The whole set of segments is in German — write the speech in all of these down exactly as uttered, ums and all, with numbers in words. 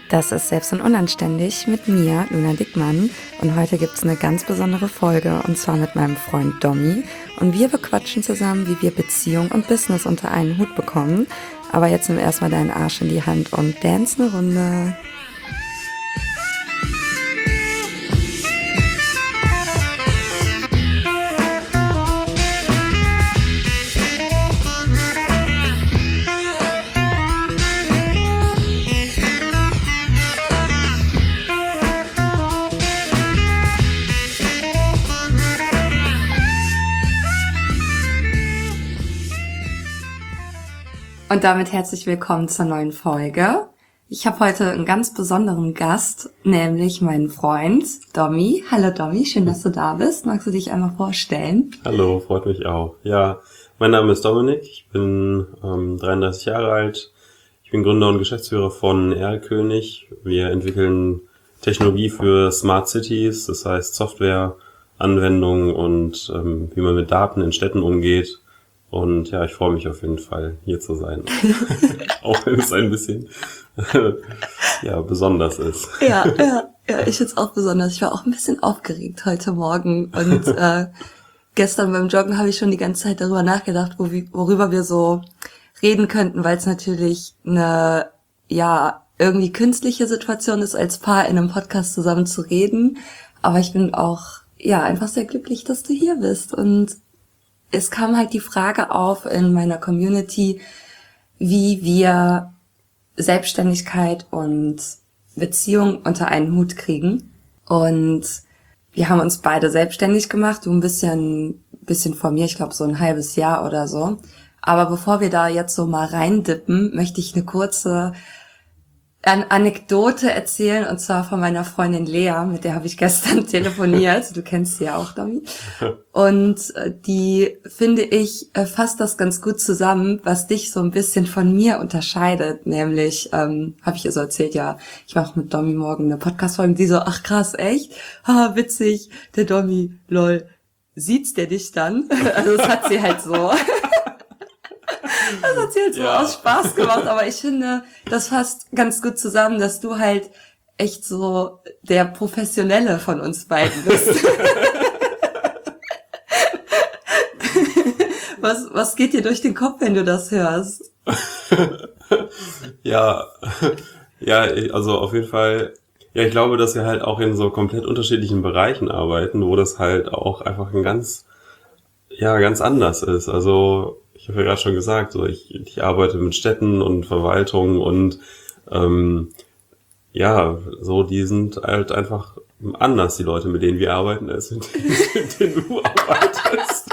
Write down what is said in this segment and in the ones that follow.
Das ist Selbst und Unanständig mit mir, Luna Dickmann. Und heute gibt's eine ganz besondere Folge, und zwar mit meinem Freund Domi. Und wir bequatschen zusammen, wie wir Beziehung und Business unter einen Hut bekommen. Aber jetzt nimm erstmal deinen Arsch in die Hand und dance eine Runde. Und damit herzlich willkommen zur neuen Folge. Ich habe heute einen ganz besonderen Gast, nämlich meinen Freund Domi. Hallo Domi, schön, dass du da bist. Magst du dich einmal vorstellen? Hallo, freut mich auch. Ja, mein Name ist Dominik, ich bin ähm, dreiunddreißig Jahre alt. Ich bin Gründer und Geschäftsführer von Erlkönig. Wir entwickeln Technologie für Smart Cities, das heißt Software, Anwendungen und ähm, wie man mit Daten in Städten umgeht. Und ja, ich freue mich auf jeden Fall, hier zu sein. Auch wenn es ein bisschen ja besonders ist. Ja, ja, ja, ich find's auch besonders. Ich war auch ein bisschen aufgeregt heute Morgen. Und äh, gestern beim Joggen habe ich schon die ganze Zeit darüber nachgedacht, wo wir, worüber wir so reden könnten, weil es natürlich eine, ja, irgendwie künstliche Situation ist, als Paar in einem Podcast zusammen zu reden. Aber ich bin auch, ja, einfach sehr glücklich, dass du hier bist. Und es kam halt die Frage auf in meiner Community, wie wir Selbstständigkeit und Beziehung unter einen Hut kriegen. Und wir haben uns beide selbstständig gemacht, du ein bisschen, bisschen vor mir, ich glaube so ein halbes Jahr oder so. Aber bevor wir da jetzt so mal reindippen, möchte ich eine kurze Eine Anekdote erzählen, und zwar von meiner Freundin Lea, mit der habe ich gestern telefoniert. Du kennst sie ja auch, Domi. Und die, finde ich, fasst das ganz gut zusammen, was dich so ein bisschen von mir unterscheidet. Nämlich, ähm, habe ich ihr so erzählt, ja, ich mache mit Domi morgen eine Podcast-Folge. Und die so, ach krass, echt? Haha, witzig, der Domi, lol, sieht's der dich dann? Also das hat sie halt so... Das hat sie halt so ja. aus Spaß gemacht, aber ich finde, das fasst ganz gut zusammen, dass du halt echt so der Professionelle von uns beiden bist. was, was geht dir durch den Kopf, wenn du das hörst? ja, ja, also auf jeden Fall, ja, ich glaube, dass wir halt auch in so komplett unterschiedlichen Bereichen arbeiten, wo das halt auch einfach ein ganz, ja, ganz anders ist. Also, ich habe ja gerade schon gesagt, so ich, ich arbeite mit Städten und Verwaltung und ähm, ja, so die sind halt einfach anders, die Leute, mit denen wir arbeiten, als mit denen, mit denen du arbeitest.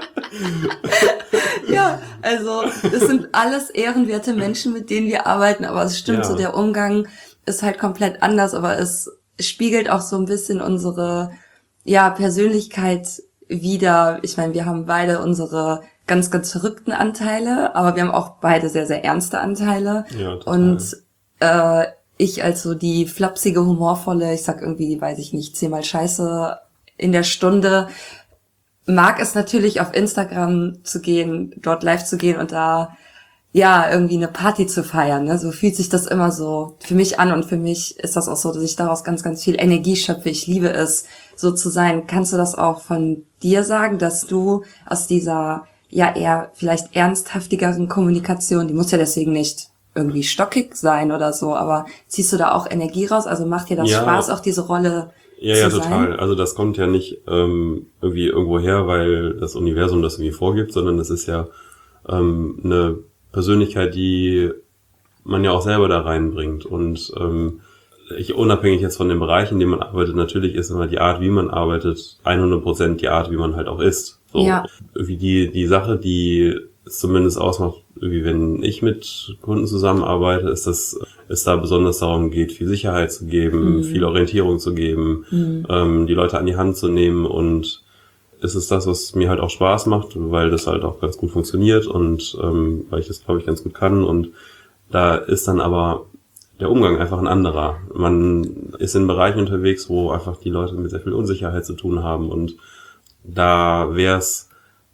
Ja, also das sind alles ehrenwerte Menschen, mit denen wir arbeiten, aber es stimmt, ja. So der Umgang ist halt komplett anders, aber es spiegelt auch so ein bisschen unsere ja Persönlichkeit wider. Ich meine, wir haben beide unsere ganz, ganz verrückten Anteile, aber wir haben auch beide sehr, sehr ernste Anteile. Ja, total. Und äh, ich als so die flapsige, humorvolle, ich sag irgendwie, weiß ich nicht, zehnmal Scheiße in der Stunde, mag es natürlich auf Instagram zu gehen, dort live zu gehen und da ja irgendwie eine Party zu feiern. Ne? So fühlt sich das immer so für mich an, und für mich ist das auch so, dass ich daraus ganz, ganz viel Energie schöpfe. Ich liebe es, so zu sein. Kannst du das auch von dir sagen, dass du aus dieser ja eher vielleicht ernsthaftigeren Kommunikation, die muss ja deswegen nicht irgendwie stockig sein oder so, aber ziehst du da auch Energie raus? Also macht dir das ja. Spaß, auch diese Rolle ja, zu ja, sein? Ja, total. Also das kommt ja nicht ähm, irgendwie irgendwo her, weil das Universum das irgendwie vorgibt, sondern das ist ja ähm, eine Persönlichkeit, die man ja auch selber da reinbringt. Und ähm, ich, unabhängig jetzt von den Bereichen, in denen man arbeitet, natürlich ist immer die Art, wie man arbeitet, hundert Prozent die Art, wie man halt auch ist. So, ja. Irgendwie die, die Sache, die es zumindest ausmacht, irgendwie wenn ich mit Kunden zusammenarbeite, ist, dass es da besonders darum geht, viel Sicherheit zu geben, mhm. viel Orientierung zu geben, mhm. ähm, die Leute an die Hand zu nehmen, und es ist das, was mir halt auch Spaß macht, weil das halt auch ganz gut funktioniert und ähm, weil ich das, glaube ich, ganz gut kann. Und da ist dann aber der Umgang einfach ein anderer. Man ist in Bereichen unterwegs, wo einfach die Leute mit sehr viel Unsicherheit zu tun haben, und da wäre es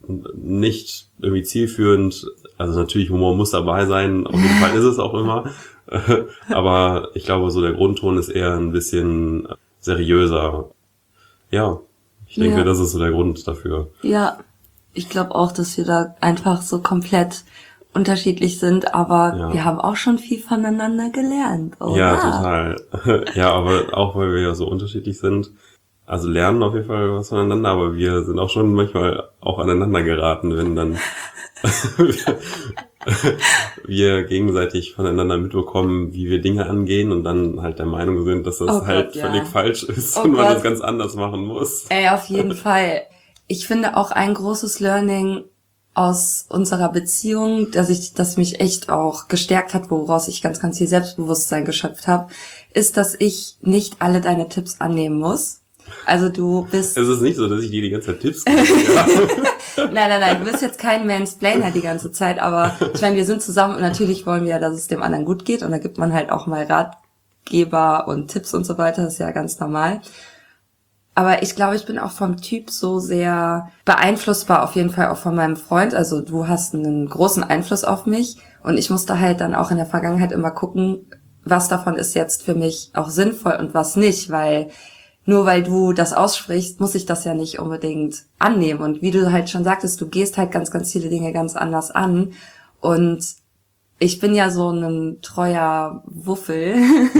nicht irgendwie zielführend. Also natürlich, Humor muss dabei sein, auf jeden Fall ist es auch immer. Aber ich glaube, so der Grundton ist eher ein bisschen seriöser. Ja, ich denke, Ja. das ist so der Grund dafür. Ja, ich glaube auch, dass wir da einfach so komplett unterschiedlich sind, aber Ja. wir haben auch schon viel voneinander gelernt, oder? Ja, total. Ja, aber auch, weil wir ja so unterschiedlich sind. Also lernen auf jeden Fall was voneinander, aber wir sind auch schon manchmal auch aneinander geraten, wenn dann wir gegenseitig voneinander mitbekommen, wie wir Dinge angehen und dann halt der Meinung sind, dass das Oh Gott, halt ja. völlig falsch ist Oh und man Gott. das ganz anders machen muss. Ey, auf jeden Fall. Ich finde auch ein großes Learning aus unserer Beziehung, dass ich, das mich echt auch gestärkt hat, woraus ich ganz, ganz viel Selbstbewusstsein geschöpft habe, ist, dass ich nicht alle deine Tipps annehmen muss. Also du bist... Es ist nicht so, dass ich dir die ganze Zeit Tipps gebe. Ja. Nein, nein, nein, du bist jetzt kein Mansplainer die ganze Zeit, aber ich meine, wir sind zusammen und natürlich wollen wir ja, dass es dem anderen gut geht und da gibt man halt auch mal Ratgeber und Tipps und so weiter, das ist ja ganz normal. Aber ich glaube, ich bin auch vom Typ so sehr beeinflussbar, auf jeden Fall auch von meinem Freund. Also du hast einen großen Einfluss auf mich und ich musste halt dann auch in der Vergangenheit immer gucken, was davon ist jetzt für mich auch sinnvoll und was nicht, weil nur weil du das aussprichst, muss ich das ja nicht unbedingt annehmen. Und wie du halt schon sagtest, du gehst halt ganz, ganz viele Dinge ganz anders an. Und ich bin ja so ein treuer Wuffel,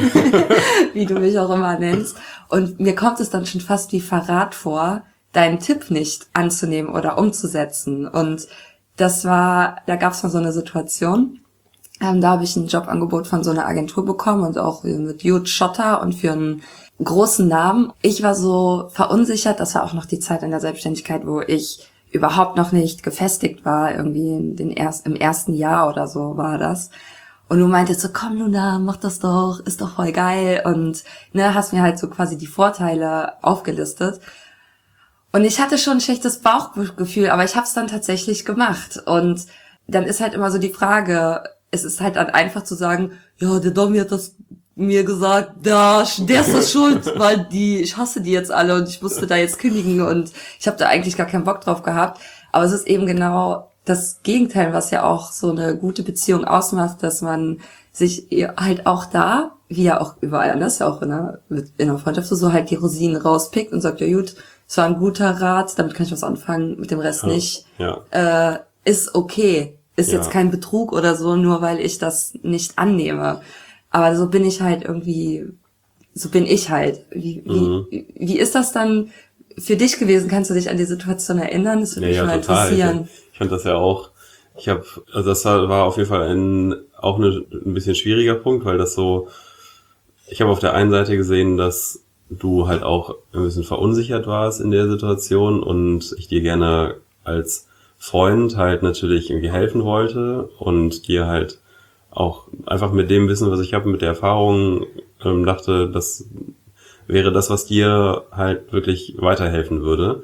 wie du mich auch immer nennst. Und mir kommt es dann schon fast wie Verrat vor, deinen Tipp nicht anzunehmen oder umzusetzen. Und das war, da gab es mal so eine Situation, ähm, da habe ich ein Jobangebot von so einer Agentur bekommen und auch mit Jude Schotter und für einen großen Namen. Ich war so verunsichert, das war auch noch die Zeit in der Selbstständigkeit, wo ich überhaupt noch nicht gefestigt war, irgendwie in den erst, im ersten Jahr oder so war das. Und du meintest so, komm Luna, mach das doch, ist doch voll geil und ne, hast mir halt so quasi die Vorteile aufgelistet. Und ich hatte schon ein schlechtes Bauchgefühl, aber ich habe es dann tatsächlich gemacht. Und dann ist halt immer so die Frage, es ist halt dann einfach zu sagen, ja, der Domi hat das mir gesagt, ja, der ist das schuld, weil die, ich hasse die jetzt alle und ich musste da jetzt kündigen und ich habe da eigentlich gar keinen Bock drauf gehabt. Aber es ist eben genau das Gegenteil, was ja auch so eine gute Beziehung ausmacht, dass man sich halt auch da, wie ja auch überall anders, ja auch in einer, in einer Freundschaft so halt die Rosinen rauspickt und sagt, ja gut, es war ein guter Rat, damit kann ich was anfangen, mit dem Rest Ja, nicht. ja. Äh, ist okay. Ist Ja. jetzt kein Betrug oder so, nur weil ich das nicht annehme. Aber so bin ich halt irgendwie, so bin ich halt. Wie, Mhm. wie, wie ist das dann für dich gewesen? Kannst du dich an die Situation erinnern? Das würde mich Ja, mal ja, total. Ich, interessieren. ich fand das ja auch, ich habe, also das war, war auf jeden Fall ein, auch eine, ein bisschen schwieriger Punkt, weil das so, ich habe auf der einen Seite gesehen, dass du halt auch ein bisschen verunsichert warst in der Situation und ich dir gerne als Freund halt natürlich irgendwie helfen wollte und dir halt auch einfach mit dem Wissen, was ich habe, mit der Erfahrung, ähm, dachte, das wäre das, was dir halt wirklich weiterhelfen würde.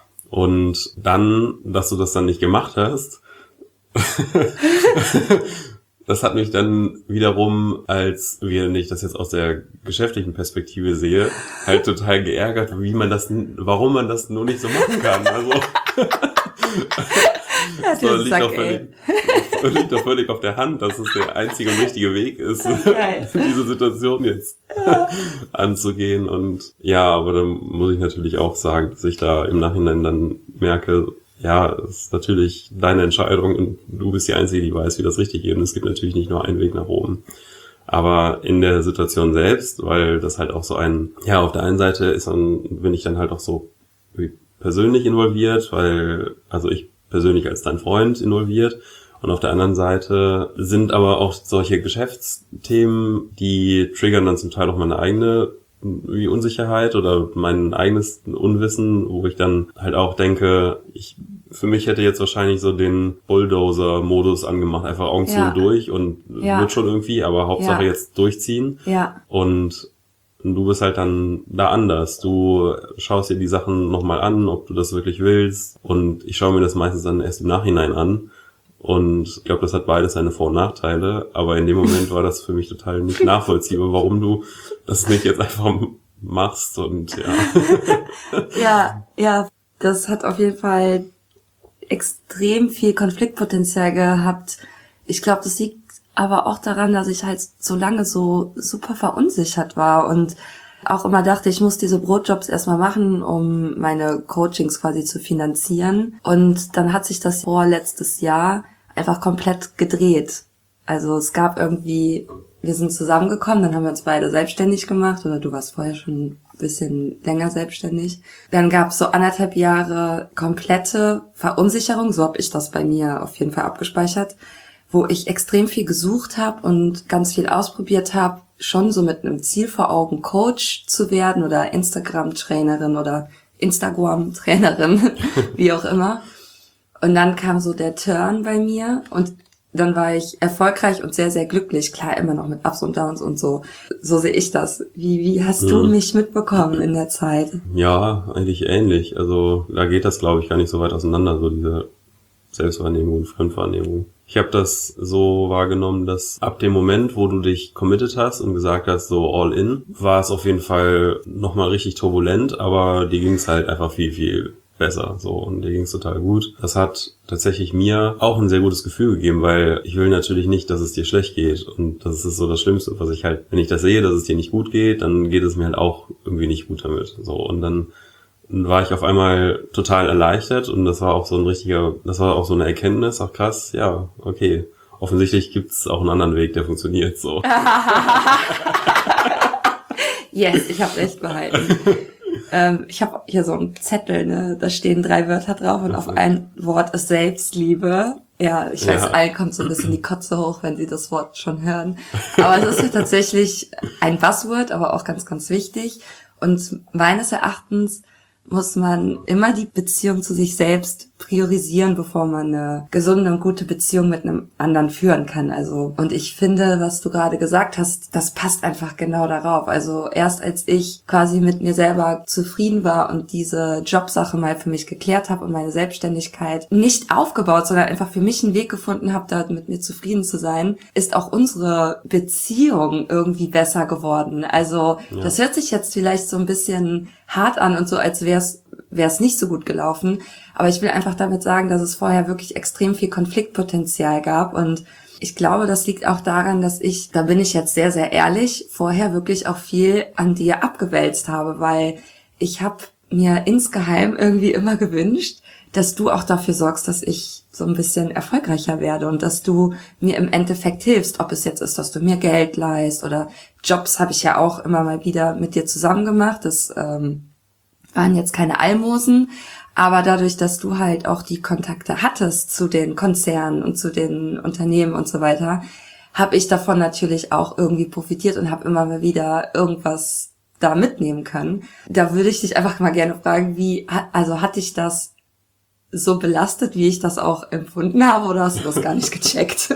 Und dann, dass du das dann nicht gemacht hast, das hat mich dann wiederum, als wenn ich das jetzt aus der geschäftlichen Perspektive sehe, halt total geärgert, wie man das, warum man das nur nicht so machen kann. Also Ja, so, der liegt, Sack, doch ey. völlig, liegt doch völlig auf der Hand, dass es der einzige und richtige Weg ist, Geil. diese Situation jetzt anzugehen. Und ja, aber dann muss ich natürlich auch sagen, dass ich da im Nachhinein dann merke, ja, es ist natürlich deine Entscheidung und du bist die Einzige, die weiß, wie das richtig geht. Und es gibt natürlich nicht nur einen Weg nach oben. Aber in der Situation selbst, weil das halt auch so ein, ja, auf der einen Seite ist dann, bin ich dann halt auch so persönlich involviert, weil, also ich persönlich als dein Freund involviert. Und auf der anderen Seite sind aber auch solche Geschäftsthemen, die triggern dann zum Teil auch meine eigene wie Unsicherheit oder mein eigenes Unwissen, wo ich dann halt auch denke, ich für mich hätte jetzt wahrscheinlich so den Bulldozer-Modus angemacht, einfach Augen zu Ja. und durch und Ja. wird schon irgendwie, aber Hauptsache Ja. jetzt durchziehen. Ja, Und du bist halt dann da anders. Du schaust dir die Sachen nochmal an, ob du das wirklich willst. Und ich schaue mir das meistens dann erst im Nachhinein an. Und ich glaube, das hat beides seine Vor- und Nachteile. Aber in dem Moment war das für mich total nicht nachvollziehbar, warum du das nicht jetzt einfach machst. Und ja. ja, ja, das hat auf jeden Fall, extrem viel Konfliktpotenzial gehabt. Ich glaube, das liegt aber auch daran, dass ich halt so lange so super verunsichert war und auch immer dachte, ich muss diese Brotjobs erstmal machen, um meine Coachings quasi zu finanzieren. Und dann hat sich das vorletztes Jahr einfach komplett gedreht. Also es gab irgendwie, wir sind zusammengekommen, dann haben wir uns beide selbstständig gemacht, oder du warst vorher schon ein bisschen länger selbstständig. Dann gab es so anderthalb Jahre komplette Verunsicherung, so habe ich das bei mir auf jeden Fall abgespeichert, wo ich extrem viel gesucht habe und ganz viel ausprobiert habe, schon so mit einem Ziel vor Augen, Coach zu werden oder Instagram-Trainerin oder Instagram-Trainerin, wie auch immer. Und dann kam so der Turn bei mir und dann war ich erfolgreich und sehr, sehr glücklich. Klar, immer noch mit Ups und Downs und so. So sehe ich das. Wie, wie hast hm. du mich mitbekommen in der Zeit? Ja, eigentlich ähnlich. Also da geht das, glaube ich, gar nicht so weit auseinander, so diese Selbstwahrnehmung und Fremdwahrnehmung. Ich habe das so wahrgenommen, dass ab dem Moment, wo du dich committed hast und gesagt hast, so all in, war es auf jeden Fall nochmal richtig turbulent, aber dir ging es halt einfach viel, viel besser, so, und dir ging es total gut. Das hat tatsächlich mir auch ein sehr gutes Gefühl gegeben, weil ich will natürlich nicht, dass es dir schlecht geht, und das ist so das Schlimmste, was ich halt, wenn ich das sehe, dass es dir nicht gut geht, dann geht es mir halt auch irgendwie nicht gut damit, so, und dann war ich auf einmal total erleichtert, und das war auch so ein richtiger, das war auch so eine Erkenntnis, ach krass, ja, okay, offensichtlich gibt's auch einen anderen Weg, der funktioniert, so. Yes, ich habe recht behalten. ähm, ich habe hier so einen Zettel, ne, da stehen drei Wörter drauf und auf ein Wort ist Selbstliebe. Ja, ich weiß, ja. Allen kommt so ein bisschen die Kotze hoch, wenn sie das Wort schon hören. Aber es ist ja tatsächlich ein Buzzword, aber auch ganz, ganz wichtig. Und meines Erachtens muss man immer die Beziehung zu sich selbst priorisieren, bevor man eine gesunde und gute Beziehung mit einem anderen führen kann. Also, und ich finde, was du gerade gesagt hast, das passt einfach genau darauf. Also erst als ich quasi mit mir selber zufrieden war und diese Jobsache mal für mich geklärt habe und meine Selbstständigkeit nicht aufgebaut, sondern einfach für mich einen Weg gefunden habe, da mit mir zufrieden zu sein, ist auch unsere Beziehung irgendwie besser geworden. Also ja. Das hört sich jetzt vielleicht so ein bisschen hart an und so, als wäre es wäre es nicht so gut gelaufen. Aber ich will einfach damit sagen, dass es vorher wirklich extrem viel Konfliktpotenzial gab. Und ich glaube, das liegt auch daran, dass ich, da bin ich jetzt sehr, sehr ehrlich, vorher wirklich auch viel an dir abgewälzt habe, weil ich habe mir insgeheim irgendwie immer gewünscht, dass du auch dafür sorgst, dass ich so ein bisschen erfolgreicher werde und dass du mir im Endeffekt hilfst, ob es jetzt ist, dass du mir Geld leihst oder Jobs habe ich ja auch immer mal wieder mit dir zusammen gemacht. Das ähm, waren jetzt keine Almosen, aber dadurch, dass du halt auch die Kontakte hattest zu den Konzernen und zu den Unternehmen und so weiter, habe ich davon natürlich auch irgendwie profitiert und habe immer mal wieder irgendwas da mitnehmen können. Da würde ich dich einfach mal gerne fragen, wie, also hat dich das so belastet, wie ich das auch empfunden habe, oder hast du das gar nicht gecheckt?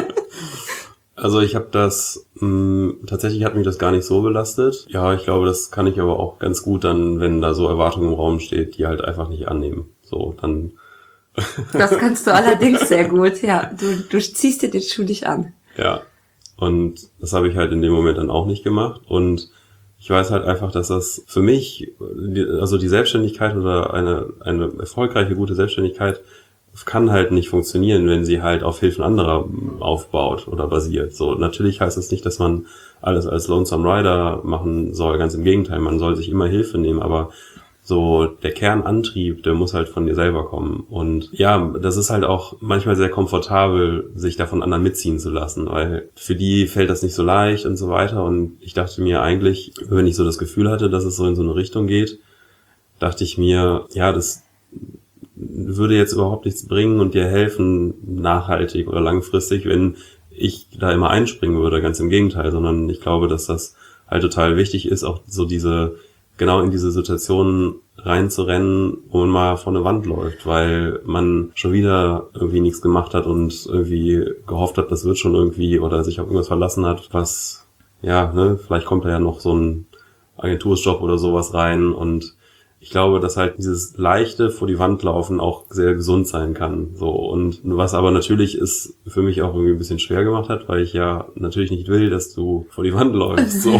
Also ich habe das, mh, tatsächlich hat mich das gar nicht so belastet. Ja, ich glaube, das kann ich aber auch ganz gut dann, wenn da so Erwartungen im Raum steht, die halt einfach nicht annehmen. So, dann. Das kannst du allerdings sehr gut, ja. Du, du ziehst dir den Schuh nicht an. Ja, und das habe ich halt in dem Moment dann auch nicht gemacht. Und ich weiß halt einfach, dass das für mich, also die Selbstständigkeit oder eine eine erfolgreiche, gute Selbstständigkeit kann halt nicht funktionieren, wenn sie halt auf Hilfen anderer aufbaut oder basiert. So, natürlich heißt das nicht, dass man alles als Lonesome Rider machen soll. Ganz im Gegenteil, man soll sich immer Hilfe nehmen, aber so der Kernantrieb, der muss halt von dir selber kommen. Und ja, das ist halt auch manchmal sehr komfortabel, sich da von anderen mitziehen zu lassen, weil für die fällt das nicht so leicht und so weiter. Und ich dachte mir eigentlich, wenn ich so das Gefühl hatte, dass es so in so eine Richtung geht, dachte ich mir, ja, das würde jetzt überhaupt nichts bringen und dir helfen, nachhaltig oder langfristig, wenn ich da immer einspringen würde, ganz im Gegenteil, sondern ich glaube, dass das halt total wichtig ist, auch so diese, genau in diese Situationen reinzurennen, wo man mal vor eine Wand läuft, weil man schon wieder irgendwie nichts gemacht hat und irgendwie gehofft hat, das wird schon irgendwie, oder sich auf irgendwas verlassen hat, was, ja, ne, vielleicht kommt da ja noch so ein Agenturjob oder sowas rein, und ich glaube, dass halt dieses leichte vor die Wand laufen auch sehr gesund sein kann. So, und was aber natürlich ist für mich auch irgendwie ein bisschen schwer gemacht hat, weil ich ja natürlich nicht will, dass du vor die Wand läufst. So.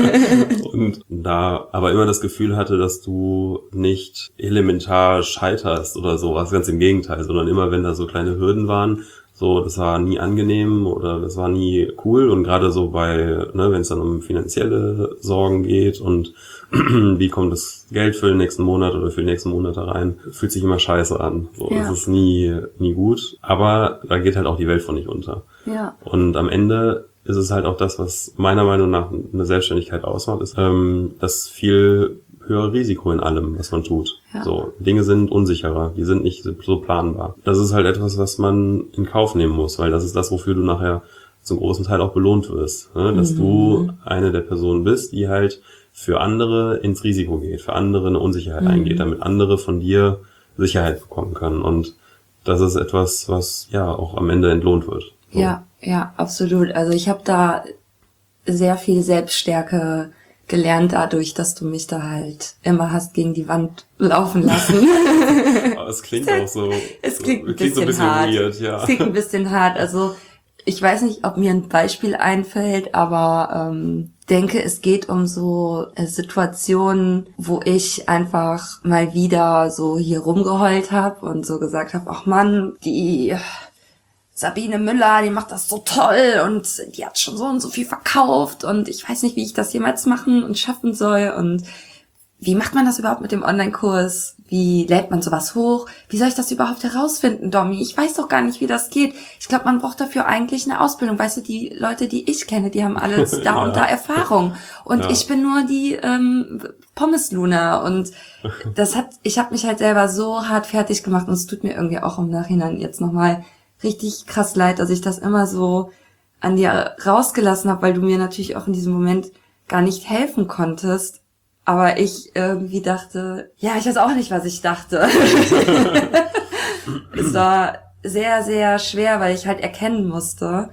Und da aber immer das Gefühl hatte, dass du nicht elementar scheiterst oder sowas, ganz im Gegenteil, sondern immer, wenn da so kleine Hürden waren, so, das war nie angenehm oder das war nie cool, und gerade so bei, ne, wenn es dann um finanzielle Sorgen geht und wie kommt das Geld für den nächsten Monat oder für die nächsten Monate rein, fühlt sich immer scheiße an. So, ja. Das ist nie, nie gut, aber da geht halt auch die Welt von nicht unter. Ja. Und am Ende ist es halt auch das, was meiner Meinung nach eine Selbstständigkeit ausmacht, ist ähm, das viel höhere Risiko in allem, was man tut. Ja. So, Dinge sind unsicherer, die sind nicht so planbar. Das ist halt etwas, was man in Kauf nehmen muss, weil das ist das, wofür du nachher zum großen Teil auch belohnt wirst. Ne? Dass mhm. du eine der Personen bist, die halt für andere ins Risiko geht, für andere eine Unsicherheit mhm. eingeht, damit andere von dir Sicherheit bekommen können. Und das ist etwas, was ja auch am Ende entlohnt wird. So. Ja, ja, absolut. Also ich habe da sehr viel Selbststärke gelernt dadurch, dass du mich da halt immer hast gegen die Wand laufen lassen. Aber es klingt auch so, es klingt, so, ein, klingt bisschen so ein bisschen hart. weird, ja. Es klingt ein bisschen hart. Also ich weiß nicht, ob mir ein Beispiel einfällt, aber ähm, denke, es geht um so äh, Situationen, wo ich einfach mal wieder so hier rumgeheult habe und so gesagt habe, ach Mann, die Sabine Müller, die macht das so toll und die hat schon so und so viel verkauft und ich weiß nicht, wie ich das jemals machen und schaffen soll und wie macht man das überhaupt mit dem Online-Kurs? Wie lädt man sowas hoch? Wie soll ich das überhaupt herausfinden, Domi? Ich weiß doch gar nicht, wie das geht. Ich glaube, man braucht dafür eigentlich eine Ausbildung. Weißt du, die Leute, die ich kenne, die haben alles da ja. und da Erfahrung. Und ja. ich bin nur die ähm, Pommes-Luna. Und das hat, ich habe mich halt selber so hart fertig gemacht und es tut mir irgendwie auch im Nachhinein jetzt nochmal richtig krass leid, dass ich das immer so an dir rausgelassen habe, weil du mir natürlich auch in diesem Moment gar nicht helfen konntest. Aber ich irgendwie dachte, ja, ich weiß auch nicht, was ich dachte. Es war sehr, sehr schwer, weil ich halt erkennen musste,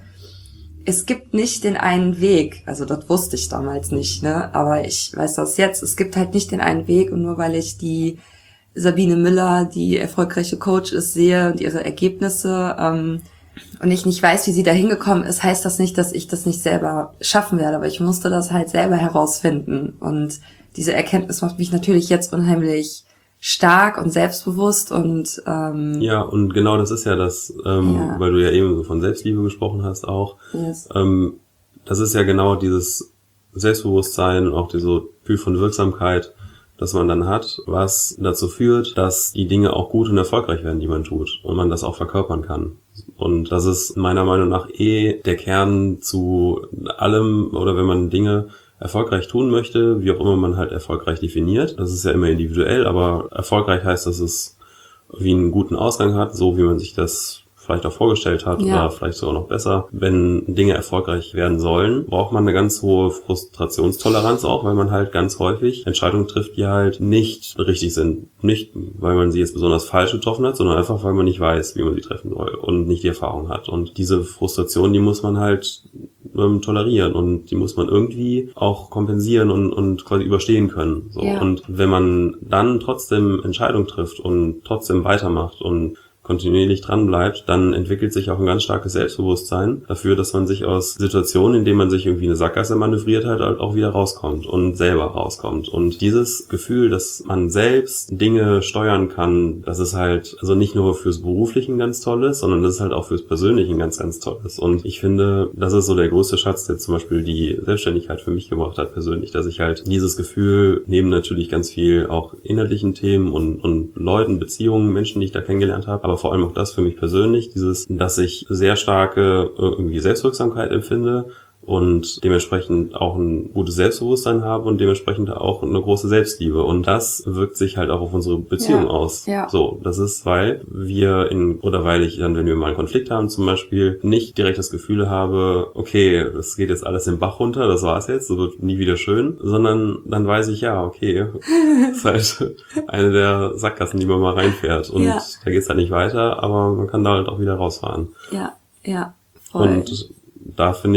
es gibt nicht den einen Weg. Also das wusste ich damals nicht, ne? Aber ich weiß das jetzt. Es gibt halt nicht den einen Weg. Und nur weil ich die Sabine Müller, die erfolgreiche Coach ist, sehe und ihre Ergebnisse ähm, und ich nicht weiß, wie sie da hingekommen ist, heißt das nicht, dass ich das nicht selber schaffen werde. Aber ich musste das halt selber herausfinden. Und diese Erkenntnis macht mich natürlich jetzt unheimlich stark und selbstbewusst und ähm, ja, und genau das ist ja das, ähm, ja. weil du ja eben so von Selbstliebe gesprochen hast auch. Yes. Ähm, das ist ja genau dieses Selbstbewusstsein und auch dieses Gefühl von Wirksamkeit, das man dann hat, was dazu führt, dass die Dinge auch gut und erfolgreich werden, die man tut und man das auch verkörpern kann. Und das ist meiner Meinung nach eh der Kern zu allem, oder wenn man Dinge erfolgreich tun möchte, wie auch immer man halt erfolgreich definiert. Das ist ja immer individuell, aber erfolgreich heißt, dass es wie einen guten Ausgang hat, so wie man sich das vielleicht auch vorgestellt hat ja. oder vielleicht sogar noch besser. Wenn Dinge erfolgreich werden sollen, braucht man eine ganz hohe Frustrationstoleranz auch, weil man halt ganz häufig Entscheidungen trifft, die halt nicht richtig sind. Nicht, weil man sie jetzt besonders falsch getroffen hat, sondern einfach, weil man nicht weiß, wie man sie treffen soll und nicht die Erfahrung hat. Und diese Frustration, die muss man halt ähm, tolerieren und die muss man irgendwie auch kompensieren und, und quasi überstehen können. So. Ja. Und wenn man dann trotzdem Entscheidungen trifft und trotzdem weitermacht und kontinuierlich dran bleibt, dann entwickelt sich auch ein ganz starkes Selbstbewusstsein dafür, dass man sich aus Situationen, in denen man sich irgendwie eine Sackgasse manövriert hat, halt auch wieder rauskommt und selber rauskommt. Und dieses Gefühl, dass man selbst Dinge steuern kann, das ist halt also nicht nur fürs Berufliche ganz Tolles, sondern das ist halt auch fürs Persönliche ganz, ganz Tolles. Und ich finde, das ist so der größte Schatz, der zum Beispiel die Selbstständigkeit für mich gebracht hat persönlich, dass ich halt dieses Gefühl, neben natürlich ganz viel auch inhaltlichen Themen und, und Leuten, Beziehungen, Menschen, die ich da kennengelernt habe, aber vor allem auch das für mich persönlich, dieses, dass ich sehr starke irgendwie Selbstwirksamkeit empfinde und dementsprechend auch ein gutes Selbstbewusstsein habe und dementsprechend auch eine große Selbstliebe. Und das wirkt sich halt auch auf unsere Beziehung ja, aus. Ja. So, das ist, weil wir in, oder weil ich dann, wenn wir mal einen Konflikt haben zum Beispiel, nicht direkt das Gefühl habe, okay, das geht jetzt alles den Bach runter, das war's jetzt, so wird nie wieder schön, sondern dann weiß ich, ja, okay, das ist halt eine der Sackgassen, die man mal reinfährt und ja. da geht's halt nicht weiter, aber man kann da halt auch wieder rausfahren. Ja, ja, voll. Und da finde ich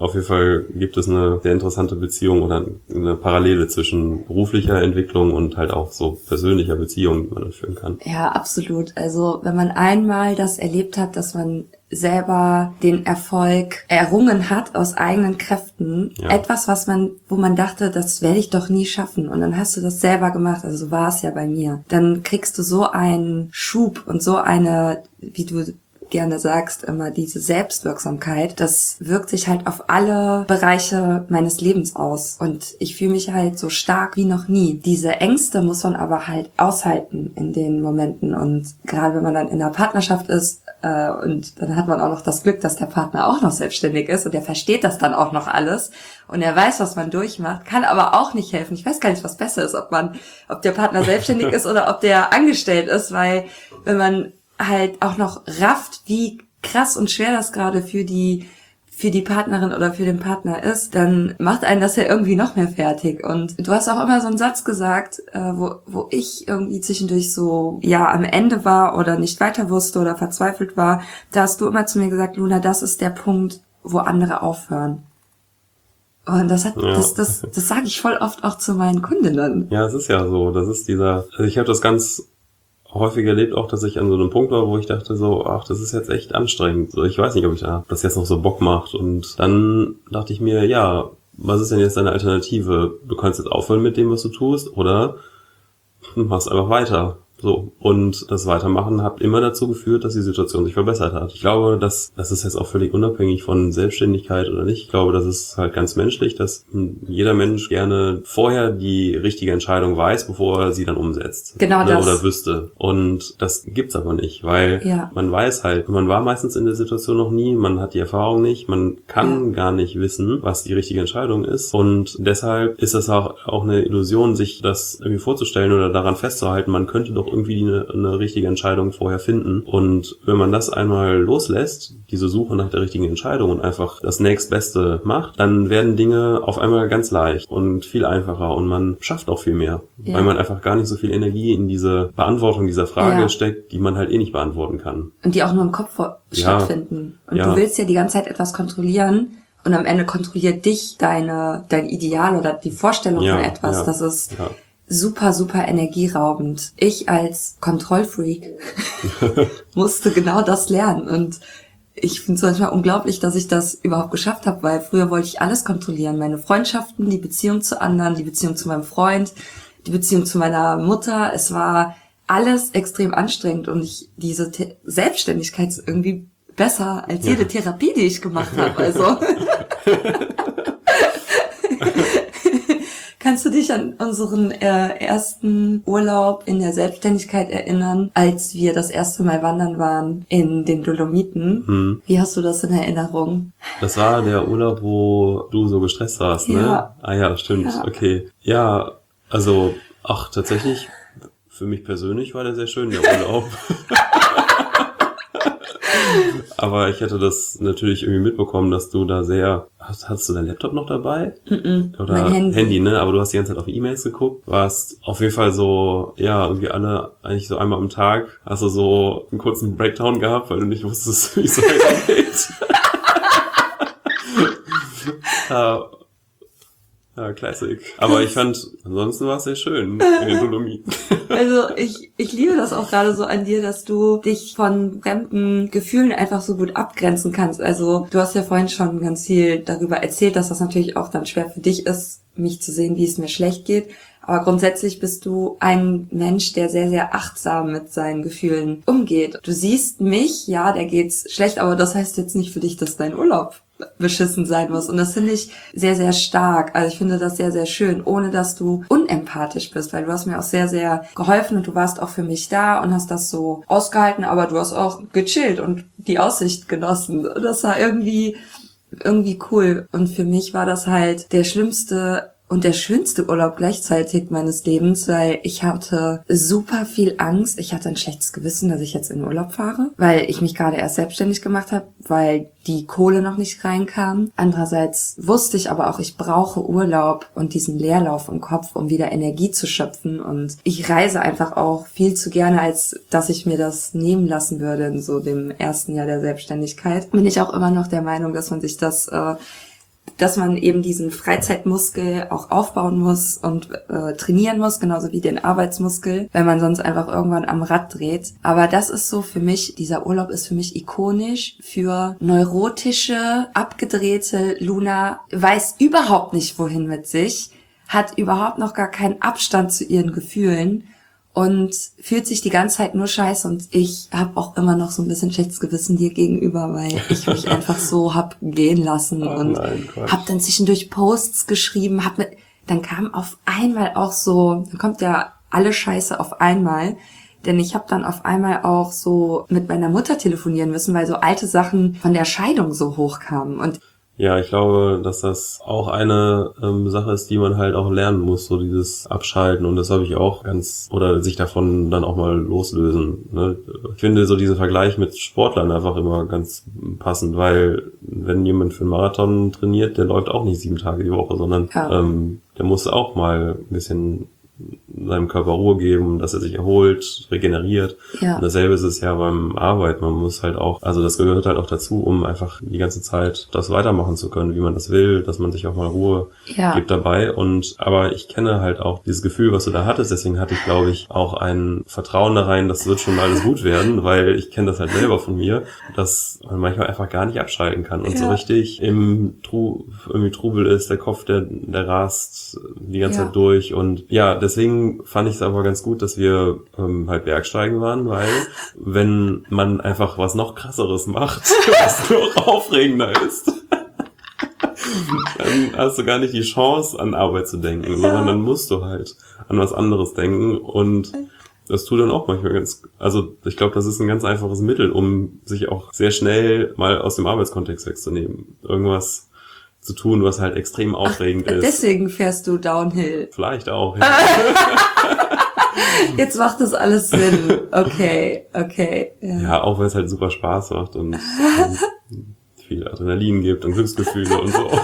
auf jeden Fall gibt es eine sehr interessante Beziehung oder eine Parallele zwischen beruflicher Entwicklung und halt auch so persönlicher Beziehung, die man dann führen kann. Ja, absolut. Also wenn man einmal das erlebt hat, dass man selber den Erfolg errungen hat aus eigenen Kräften, ja. etwas, was man, wo man dachte, das werde ich doch nie schaffen, und dann hast du das selber gemacht, also so war es ja bei mir, dann kriegst du so einen Schub und so eine, wie du gerne sagst, immer diese Selbstwirksamkeit, das wirkt sich halt auf alle Bereiche meines Lebens aus, und ich fühle mich halt so stark wie noch nie. Diese Ängste muss man aber halt aushalten in den Momenten, und gerade wenn man dann in einer Partnerschaft ist, äh, und dann hat man auch noch das Glück, dass der Partner auch noch selbstständig ist und der versteht das dann auch noch alles und er weiß, was man durchmacht, kann aber auch nicht helfen. Ich weiß gar nicht, was besser ist, ob man, ob der Partner selbstständig ist oder ob der angestellt ist, weil wenn man halt auch noch rafft, wie krass und schwer das gerade für die für die Partnerin oder für den Partner ist, dann macht einen das ja irgendwie noch mehr fertig. Und du hast auch immer so einen Satz gesagt, äh, wo wo ich irgendwie zwischendurch so ja am Ende war oder nicht weiter wusste oder verzweifelt war. Da hast du immer zu mir gesagt, Luna, das ist der Punkt, wo andere aufhören. Und das hat, ja. das, das, das sage ich voll oft auch zu meinen Kundinnen. Ja, es ist ja so. Das ist dieser. Also ich habe das ganz häufig erlebt auch, dass ich an so einem Punkt war, wo ich dachte so, ach, das ist jetzt echt anstrengend. So, ich weiß nicht, ob ich da das jetzt noch so Bock macht. Und dann dachte ich mir, ja, was ist denn jetzt deine Alternative? Du kannst jetzt aufhören mit dem, was du tust, oder machst einfach weiter. So. Und das Weitermachen hat immer dazu geführt, dass die Situation sich verbessert hat. Ich glaube, dass das ist jetzt auch völlig unabhängig von Selbstständigkeit oder nicht. Ich glaube, das ist halt ganz menschlich, dass jeder Mensch gerne vorher die richtige Entscheidung weiß, bevor er sie dann umsetzt. Genau ne, das. Oder wüsste. Und das gibt's aber nicht, weil ja. man weiß halt, man war meistens in der Situation noch nie, man hat die Erfahrung nicht, man kann ja. gar nicht wissen, was die richtige Entscheidung ist. Und deshalb ist es auch, auch eine Illusion, sich das irgendwie vorzustellen oder daran festzuhalten, man könnte doch irgendwie eine, eine richtige Entscheidung vorher finden. Und wenn man das einmal loslässt, diese Suche nach der richtigen Entscheidung, und einfach das nächstbeste macht, dann werden Dinge auf einmal ganz leicht und viel einfacher und man schafft auch viel mehr, ja. weil man einfach gar nicht so viel Energie in diese Beantwortung dieser Frage ja. steckt, die man halt eh nicht beantworten kann. Und die auch nur im Kopf vor- ja. stattfinden. Und ja. du willst ja die ganze Zeit etwas kontrollieren und am Ende kontrolliert dich deine dein Ideal oder die Vorstellung ja. von etwas. Ja. Das ist ja. super, super energieraubend. Ich als Kontrollfreak musste genau das lernen, und ich finde es manchmal unglaublich, dass ich das überhaupt geschafft habe, weil früher wollte ich alles kontrollieren. Meine Freundschaften, die Beziehung zu anderen, die Beziehung zu meinem Freund, die Beziehung zu meiner Mutter. Es war alles extrem anstrengend, und ich diese The- Selbstständigkeit ist irgendwie besser als jede ja. Therapie, die ich gemacht habe. Also kannst du dich an unseren äh, ersten Urlaub in der Selbstständigkeit erinnern, als wir das erste Mal wandern waren in den Dolomiten? Hm. Wie hast du das in Erinnerung? Das war der Urlaub, wo du so gestresst warst, ne? Ja. Ah ja, stimmt, ja. okay. Ja, also, ach, tatsächlich, für mich persönlich war der sehr schön, der Urlaub. Aber ich hätte das natürlich irgendwie mitbekommen, dass du da sehr... Hast, hast du deinen Laptop noch dabei? Mm-mm, Oder mein Handy. Handy, ne? Aber du hast die ganze Zeit auf E-Mails geguckt. Warst auf jeden Fall so, ja, irgendwie alle, eigentlich so einmal am Tag, hast du so einen kurzen Breakdown gehabt, weil du nicht wusstest, wie es weitergeht. ja, ja, Classic. Aber ich fand, ansonsten war es sehr schön in den Dolomiten. Also ich ich liebe das auch gerade so an dir, dass du dich von fremden Gefühlen einfach so gut abgrenzen kannst. Also du hast ja vorhin schon ganz viel darüber erzählt, dass das natürlich auch dann schwer für dich ist, mich zu sehen, wie es mir schlecht geht. Aber grundsätzlich bist du ein Mensch, der sehr, sehr achtsam mit seinen Gefühlen umgeht. Du siehst mich, ja, der geht's schlecht, aber das heißt jetzt nicht für dich, dass dein Urlaub beschissen sein muss. Und das finde ich sehr, sehr stark. Also ich finde das sehr, sehr schön, ohne dass du unempathisch bist, weil du hast mir auch sehr, sehr geholfen und du warst auch für mich da und hast das so ausgehalten, aber du hast auch gechillt und die Aussicht genossen. Das war irgendwie, irgendwie cool. Und für mich war das halt der schlimmste und der schönste Urlaub gleichzeitig meines Lebens, weil ich hatte super viel Angst. Ich hatte ein schlechtes Gewissen, dass ich jetzt in Urlaub fahre, weil ich mich gerade erst selbstständig gemacht habe, weil die Kohle noch nicht reinkam. Andererseits wusste ich aber auch, ich brauche Urlaub und diesen Leerlauf im Kopf, um wieder Energie zu schöpfen. Und ich reise einfach auch viel zu gerne, als dass ich mir das nehmen lassen würde in so dem ersten Jahr der Selbstständigkeit. Bin ich auch immer noch der Meinung, dass man sich das äh, dass man eben diesen Freizeitmuskel auch aufbauen muss und äh, trainieren muss, genauso wie den Arbeitsmuskel, wenn man sonst einfach irgendwann am Rad dreht. Aber das ist so für mich, dieser Urlaub ist für mich ikonisch für neurotische, abgedrehte Luna, weiß überhaupt nicht, wohin mit sich, hat überhaupt noch gar keinen Abstand zu ihren Gefühlen und fühlt sich die ganze Zeit nur scheiße. Und ich habe auch immer noch so ein bisschen schlechtes Gewissen dir gegenüber, weil ich mich einfach so hab gehen lassen oh, und nein, hab dann zwischendurch Posts geschrieben, hab mit, dann kam auf einmal auch so, dann kommt ja alle Scheiße auf einmal, denn ich habe dann auf einmal auch so mit meiner Mutter telefonieren müssen, weil so alte Sachen von der Scheidung so hochkamen. Und ja, ich glaube, dass das auch eine ähm, Sache ist, die man halt auch lernen muss, so dieses Abschalten. Und das habe ich auch ganz, oder sich davon dann auch mal loslösen. Ne? Ich finde so dieser Vergleich mit Sportlern einfach immer ganz passend, weil wenn jemand für einen Marathon trainiert, der läuft auch nicht sieben Tage die Woche, sondern ja. ähm, der muss auch mal ein bisschen seinem Körper Ruhe geben, dass er sich erholt, regeneriert. Ja. Und dasselbe ist es ja beim Arbeiten. Man muss halt auch, also das gehört halt auch dazu, um einfach die ganze Zeit das weitermachen zu können, wie man das will, dass man sich auch mal Ruhe ja. gibt dabei. Und aber ich kenne halt auch dieses Gefühl, was du da hattest. Deswegen hatte ich, glaube ich, auch ein Vertrauen da rein, das wird schon alles gut werden, weil ich kenne das halt selber von mir, dass man manchmal einfach gar nicht abschalten kann und ja. so richtig im Tru irgendwie Trubel ist, der Kopf, der der rast die ganze ja. Zeit durch. Und ja, deswegen fand ich es aber ganz gut, dass wir ähm, halt Bergsteigen waren, weil wenn man einfach was noch krasseres macht, was noch aufregender ist, dann hast du gar nicht die Chance, an Arbeit zu denken, ja. sondern dann musst du halt an was anderes denken. Und das tut dann auch manchmal ganz, also ich glaube, das ist ein ganz einfaches Mittel, um sich auch sehr schnell mal aus dem Arbeitskontext wegzunehmen. Irgendwas zu tun, was halt extrem aufregend Ach, ist. Deswegen fährst du Downhill. Vielleicht auch, ja. Jetzt macht das alles Sinn. Okay, okay. Ja, ja auch weil es halt super Spaß macht und ähm, viel Adrenalin gibt und Glücksgefühle und so.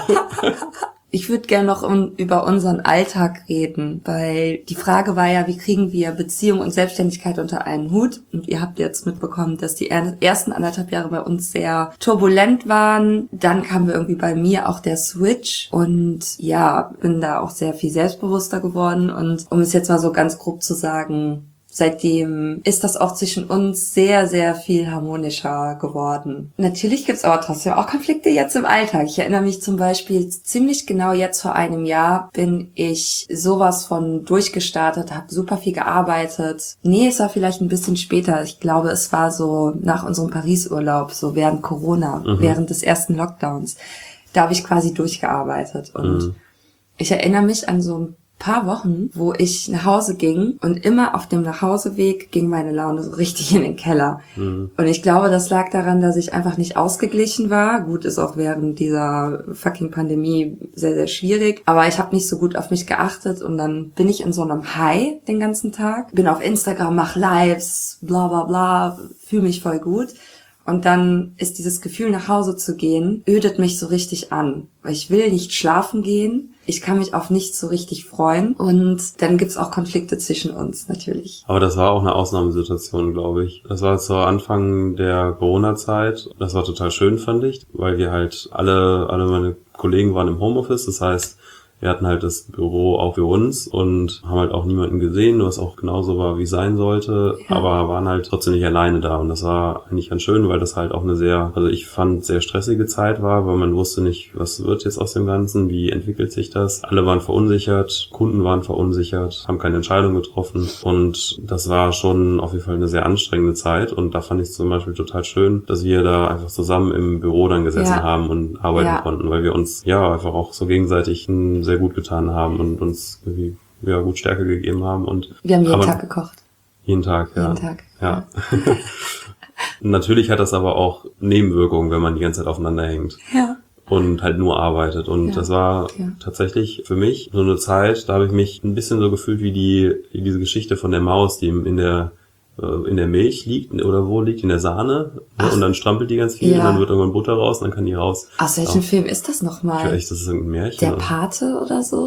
Ich würde gerne noch um, über unseren Alltag reden, weil die Frage war ja, wie kriegen wir Beziehung und Selbstständigkeit unter einen Hut? Und ihr habt jetzt mitbekommen, dass die ersten anderthalb Jahre bei uns sehr turbulent waren. Dann kam irgendwie bei mir auch der Switch und ja, bin da auch sehr viel selbstbewusster geworden. Und um es jetzt mal so ganz grob zu sagen, seitdem ist das auch zwischen uns sehr, sehr viel harmonischer geworden. Natürlich gibt's aber trotzdem auch Konflikte jetzt im Alltag. Ich erinnere mich zum Beispiel ziemlich genau jetzt vor einem Jahr bin ich sowas von durchgestartet, habe super viel gearbeitet. Nee, es war vielleicht ein bisschen später. Ich glaube, es war so nach unserem Paris-Urlaub, so während Corona, mhm. während des ersten Lockdowns. Da habe ich quasi durchgearbeitet. Und mhm. ich erinnere mich an so ein paar Wochen, wo ich nach Hause ging und immer auf dem Nachhauseweg ging meine Laune so richtig in den Keller. Mhm. Und ich glaube, das lag daran, dass ich einfach nicht ausgeglichen war. Gut, ist auch während dieser fucking Pandemie sehr, sehr schwierig. Aber ich habe nicht so gut auf mich geachtet und dann bin ich in so einem High den ganzen Tag. Bin auf Instagram, mach Lives, bla bla bla, fühle mich voll gut. Und dann ist dieses Gefühl, nach Hause zu gehen, ödet mich so richtig an. Weil ich will nicht schlafen gehen. Ich kann mich auf nichts so richtig freuen. Und dann gibt's auch Konflikte zwischen uns, natürlich. Aber das war auch eine Ausnahmesituation, glaube ich. Das war zu Anfang der Corona-Zeit. Das war total schön, fand ich. Weil wir halt alle, alle meine Kollegen waren im Homeoffice. Das heißt, wir hatten halt das Büro auch für uns und haben halt auch niemanden gesehen, was auch genauso war, wie es sein sollte, ja. aber waren halt trotzdem nicht alleine da. Und das war eigentlich ganz schön, weil das halt auch eine sehr, also ich fand, sehr stressige Zeit war, weil man wusste nicht, was wird jetzt aus dem Ganzen, wie entwickelt sich das. Alle waren verunsichert, Kunden waren verunsichert, haben keine Entscheidung getroffen und das war schon auf jeden Fall eine sehr anstrengende Zeit. Und da fand ich es zum Beispiel total schön, dass wir da einfach zusammen im Büro dann gesessen ja. haben und arbeiten ja. konnten, weil wir uns ja einfach auch so gegenseitig ein sehr gut getan haben und uns irgendwie ja, gut Stärke gegeben haben. Und wir haben jeden Tag gekocht. Jeden Tag, ja. Jeden Tag. Ja. ja. Natürlich hat das aber auch Nebenwirkungen, wenn man die ganze Zeit aufeinander hängt. Ja. Und halt nur arbeitet. Und ja. das war ja. tatsächlich für mich so eine Zeit, da habe ich mich ein bisschen so gefühlt wie die wie diese Geschichte von der Maus, die in der in der Milch liegt oder wo liegt, in der Sahne. Ach, und dann strampelt die ganz viel ja. und dann wird irgendwann Butter raus und dann kann die raus. Aus welchem auch. Film ist das nochmal? Vielleicht ist das irgendein Märchen. Der Pate oder so?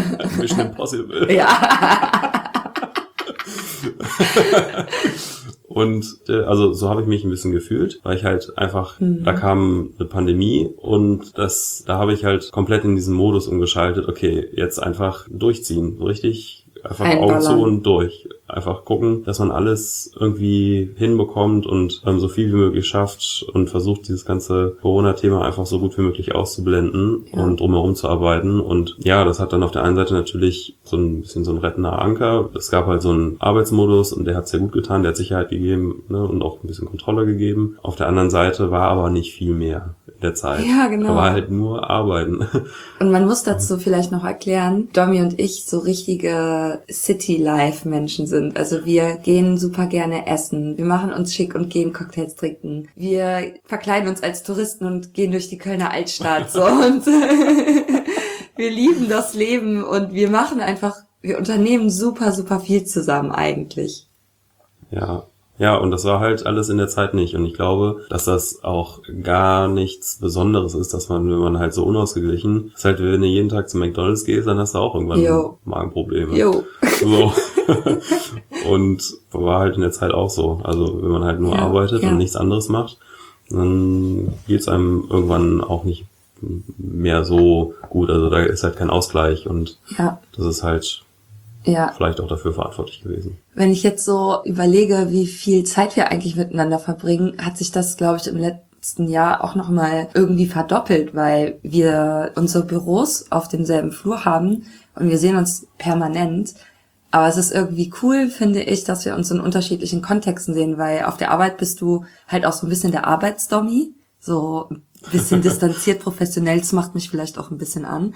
Mission Impossible. Ja. Und äh, also so habe ich mich ein bisschen gefühlt, weil ich halt einfach, mhm. da kam eine Pandemie und das, da habe ich halt komplett in diesen Modus umgeschaltet, okay, jetzt einfach durchziehen, so richtig einfach Augen zu und durch. Einfach gucken, dass man alles irgendwie hinbekommt und ähm, so viel wie möglich schafft und versucht, dieses ganze Corona-Thema einfach so gut wie möglich auszublenden ja. und drumherum zu arbeiten. Und ja, das hat dann auf der einen Seite natürlich so ein bisschen so ein rettender Anker. Es gab halt so einen Arbeitsmodus und der hat sehr gut getan, der hat Sicherheit gegeben, ne, und auch ein bisschen Kontrolle gegeben. Auf der anderen Seite war aber nicht viel mehr in der Zeit. Ja, genau. Da war halt nur Arbeiten. Und man muss dazu vielleicht noch erklären, Domi und ich so richtige City-Life-Menschen sind. Also wir gehen super gerne essen, wir machen uns schick und gehen Cocktails trinken. Wir verkleiden uns als Touristen und gehen durch die Kölner Altstadt so und wir lieben das Leben und wir machen einfach, wir unternehmen super, super viel zusammen eigentlich. Ja. Ja, und das war halt alles in der Zeit nicht. Und ich glaube, dass das auch gar nichts Besonderes ist, dass man, wenn man halt so unausgeglichen ist, halt, wenn du jeden Tag zu McDonald's gehst, dann hast du auch irgendwann Jo. Magenprobleme. Jo. So. Und war halt in der Zeit auch so. Also, wenn man halt nur ja, arbeitet ja. und nichts anderes macht, dann geht's einem irgendwann auch nicht mehr so gut. Also, da ist halt kein Ausgleich und ja. das ist halt ja. vielleicht auch dafür verantwortlich gewesen. Wenn ich jetzt so überlege, wie viel Zeit wir eigentlich miteinander verbringen, hat sich das, glaube ich, im letzten Jahr auch nochmal irgendwie verdoppelt, weil wir unsere Büros auf demselben Flur haben und wir sehen uns permanent. Aber es ist irgendwie cool, finde ich, dass wir uns in unterschiedlichen Kontexten sehen, weil auf der Arbeit bist du halt auch so ein bisschen der Arbeitsdommi, so ein bisschen distanziert, professionell, das macht mich vielleicht auch ein bisschen an.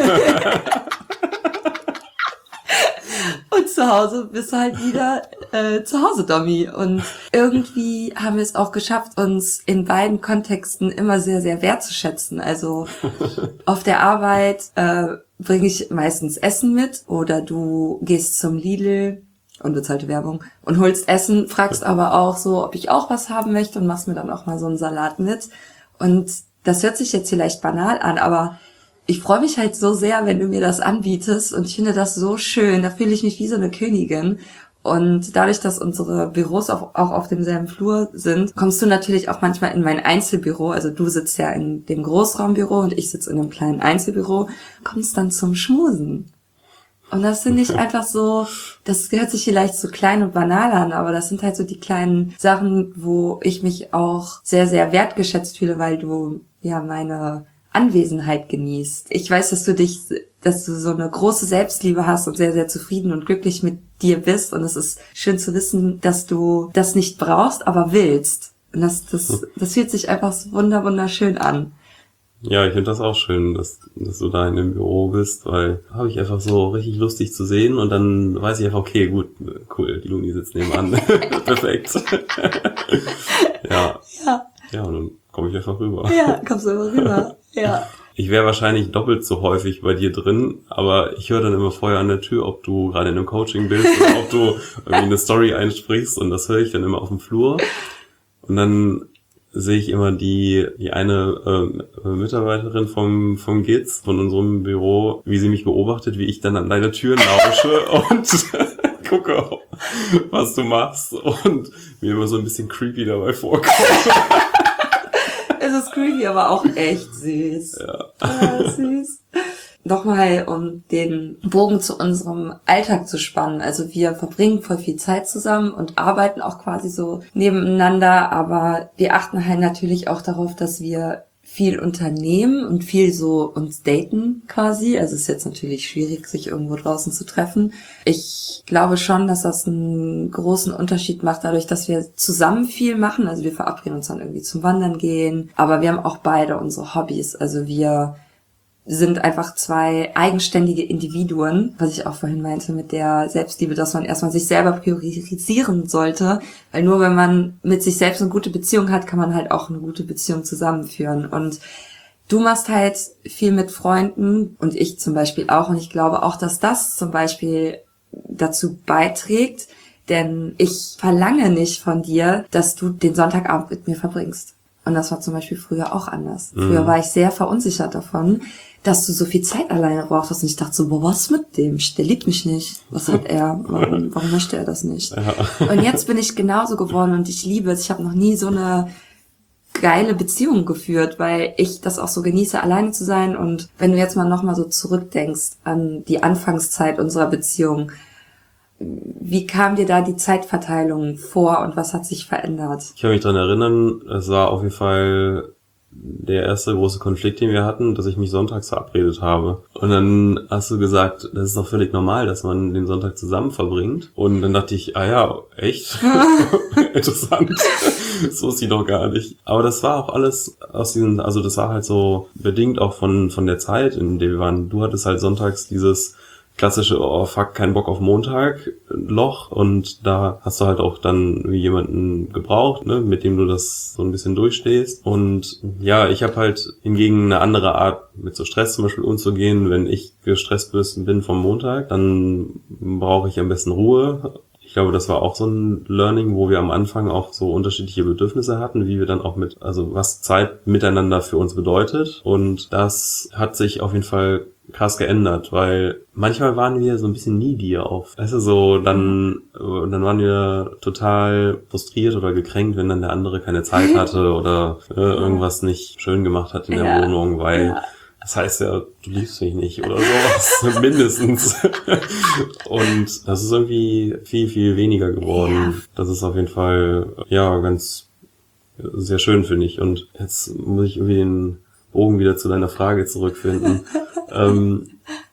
Und zu Hause bist du halt wieder äh, zu Hause Dommi. Und irgendwie haben wir es auch geschafft, uns in beiden Kontexten immer sehr, sehr wertzuschätzen. Also auf der Arbeit äh, bringe ich meistens Essen mit oder du gehst zum Lidl, unbezahlte Werbung, und holst Essen, fragst aber auch so, ob ich auch was haben möchte und machst mir dann auch mal so einen Salat mit. Und das hört sich jetzt vielleicht banal an, aber ich freue mich halt so sehr, wenn du mir das anbietest und ich finde das so schön. Da fühle ich mich wie so eine Königin. Und dadurch, dass unsere Büros auch, auch auf demselben Flur sind, kommst du natürlich auch manchmal in mein Einzelbüro. Also du sitzt ja in dem Großraumbüro und ich sitze in einem kleinen Einzelbüro. Kommst dann zum Schmusen. Und das finde ich einfach so, das hört sich vielleicht so klein und banal an, aber das sind halt so die kleinen Sachen, wo ich mich auch sehr, sehr wertgeschätzt fühle, weil du ja meine Anwesenheit genießt. Ich weiß, dass du dich, dass du so eine große Selbstliebe hast und sehr, sehr zufrieden und glücklich mit dir bist. Und es ist schön zu wissen, dass du das nicht brauchst, aber willst. Und das, das, das fühlt sich einfach so wunder, wunderschön an. Ja, ich finde das auch schön, dass, dass du da in dem Büro bist, weil habe ich einfach so richtig lustig zu sehen und dann weiß ich einfach, okay, gut, cool, die Luni sitzt nebenan. Perfekt. ja. Ja. Ja, und dann komme ich einfach rüber. Ja, kommst du immer rüber. Ja. Ich wäre wahrscheinlich doppelt so häufig bei dir drin, aber ich höre dann immer vorher an der Tür, ob du gerade in einem Coaching bist oder ob du irgendwie eine Story einsprichst, und das höre ich dann immer auf dem Flur. Und dann sehe ich immer die die eine äh, Mitarbeiterin vom vom G I Z, von unserem Büro, wie sie mich beobachtet, wie ich dann an deine Tür lausche und gucke, was du machst, und mir immer so ein bisschen creepy dabei vorkomme. Es ist creepy, aber auch echt süß. Ja. Ah, süß. Nochmal, um den Bogen zu unserem Alltag zu spannen. Also wir verbringen voll viel Zeit zusammen und arbeiten auch quasi so nebeneinander, aber wir achten halt natürlich auch darauf, dass wir viel unternehmen und viel so uns daten quasi. Also es ist jetzt natürlich schwierig, sich irgendwo draußen zu treffen. Ich glaube schon, dass das einen großen Unterschied macht, dadurch, dass wir zusammen viel machen. Also wir verabreden uns dann irgendwie zum Wandern gehen, aber wir haben auch beide unsere Hobbys. Also wir sind einfach zwei eigenständige Individuen, was ich auch vorhin meinte mit der Selbstliebe, dass man erstmal sich selber priorisieren sollte, weil nur wenn man mit sich selbst eine gute Beziehung hat, kann man halt auch eine gute Beziehung zusammenführen. Und du machst halt viel mit Freunden und ich zum Beispiel auch, und ich glaube auch, dass das zum Beispiel dazu beiträgt, denn ich verlange nicht von dir, dass du den Sonntagabend mit mir verbringst. Und das war zum Beispiel früher auch anders. Mhm. Früher war ich sehr verunsichert davon, dass du so viel Zeit alleine brauchst. Und ich dachte so, boah, was mit dem? Der liebt mich nicht. Was hat er? Warum, warum möchte er das nicht? Ja. Und jetzt bin ich genauso geworden und ich liebe es. Ich habe noch nie so eine geile Beziehung geführt, weil ich das auch so genieße, alleine zu sein. Und wenn du jetzt mal nochmal so zurückdenkst an die Anfangszeit unserer Beziehung, wie kam dir da die Zeitverteilung vor und was hat sich verändert? Ich kann mich dran erinnern, es war auf jeden Fall der erste große Konflikt, den wir hatten, dass ich mich sonntags verabredet habe. Und dann hast du gesagt, das ist doch völlig normal, dass man den Sonntag zusammen verbringt. Und dann dachte ich, ah ja, echt? Interessant. So ist sie doch gar nicht. Aber das war auch alles aus diesen, also das war halt so bedingt auch von von der Zeit, in der wir waren. Du hattest halt sonntags dieses klassische, oh fuck, kein Bock auf Montag Loch, und da hast du halt auch dann jemanden gebraucht, ne, mit dem du das so ein bisschen durchstehst. Und ja, ich habe halt hingegen eine andere Art, mit so Stress zum Beispiel umzugehen. Wenn ich gestresst bin vom Montag, dann brauche ich am besten Ruhe. Ich glaube, das war auch so ein Learning, wo wir am Anfang auch so unterschiedliche Bedürfnisse hatten, wie wir dann auch mit, also was Zeit miteinander für uns bedeutet. Und das hat sich auf jeden Fall krass geändert, weil manchmal waren wir so ein bisschen needy auch. Weißt du, so, dann, dann waren wir total frustriert oder gekränkt, wenn dann der andere keine Zeit hatte oder äh, irgendwas nicht schön gemacht hat in der ja. Wohnung, weil ja. das heißt ja, du liebst mich nicht oder sowas, mindestens. Und das ist irgendwie viel, viel weniger geworden. Ja. Das ist auf jeden Fall, ja, ganz sehr schön, finde ich. Und jetzt muss ich irgendwie den Bogen wieder zu deiner Frage zurückfinden. ähm,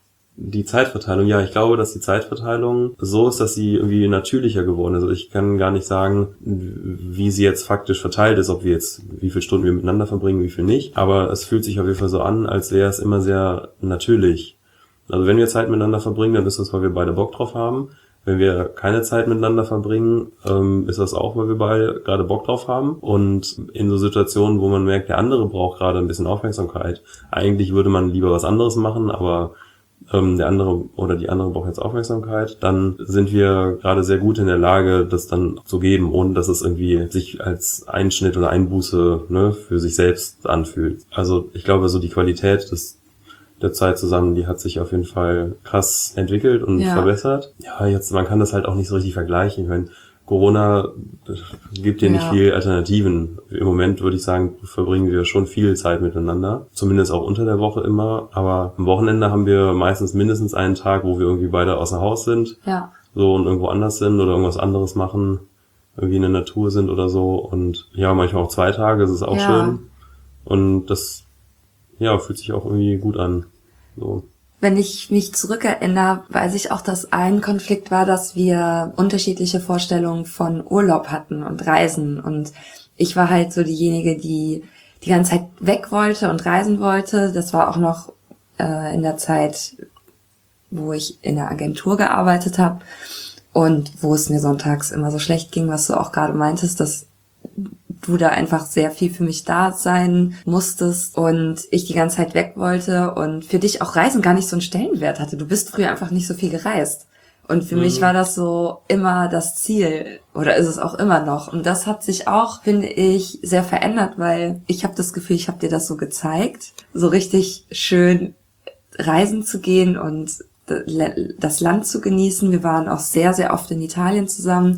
die Zeitverteilung, ja, ich glaube, dass die Zeitverteilung so ist, dass sie irgendwie natürlicher geworden ist. Also ich kann gar nicht sagen, wie sie jetzt faktisch verteilt ist, ob wir jetzt, wie viele Stunden wir miteinander verbringen, wie viel nicht. Aber es fühlt sich auf jeden Fall so an, als wäre es immer sehr natürlich. Also wenn wir Zeit miteinander verbringen, dann ist das, weil wir beide Bock drauf haben. Wenn wir keine Zeit miteinander verbringen, ähm, ist das auch, weil wir beide gerade Bock drauf haben. Und in so Situationen, wo man merkt, der andere braucht gerade ein bisschen Aufmerksamkeit. Eigentlich würde man lieber was anderes machen, aber ähm, der andere oder die andere braucht jetzt Aufmerksamkeit. Dann sind wir gerade sehr gut in der Lage, das dann zu geben, ohne dass es irgendwie sich als Einschnitt oder Einbuße, ne, für sich selbst anfühlt. Also ich glaube, so die Qualität des der Zeit zusammen, die hat sich auf jeden Fall krass entwickelt und ja. verbessert. Ja, jetzt, man kann das halt auch nicht so richtig vergleichen. Ich meine, Corona gibt dir ja. nicht viel Alternativen. Im Moment würde ich sagen, verbringen wir schon viel Zeit miteinander. Zumindest auch unter der Woche immer. Aber am Wochenende haben wir meistens mindestens einen Tag, wo wir irgendwie beide außer Haus sind. Ja. So, und irgendwo anders sind oder irgendwas anderes machen. Irgendwie in der Natur sind oder so. Und ja, manchmal auch zwei Tage, das ist auch ja. schön. Und das, ja, fühlt sich auch irgendwie gut an. So. Wenn ich mich zurückerinnere, weiß ich auch, dass ein Konflikt war, dass wir unterschiedliche Vorstellungen von Urlaub hatten und Reisen. Und ich war halt so diejenige, die die ganze Zeit weg wollte und reisen wollte. Das war auch noch äh, in der Zeit, wo ich in der Agentur gearbeitet habe und wo es mir sonntags immer so schlecht ging, was du auch gerade meintest, dass du da einfach sehr viel für mich da sein musstest und ich die ganze Zeit weg wollte und für dich auch Reisen gar nicht so einen Stellenwert hatte. Du bist früher einfach nicht so viel gereist. Und für mhm. mich war das so immer das Ziel oder ist es auch immer noch. Und das hat sich auch, finde ich, sehr verändert, weil ich habe das Gefühl, ich habe dir das so gezeigt, so richtig schön reisen zu gehen und das Land zu genießen. Wir waren auch sehr, sehr oft in Italien zusammen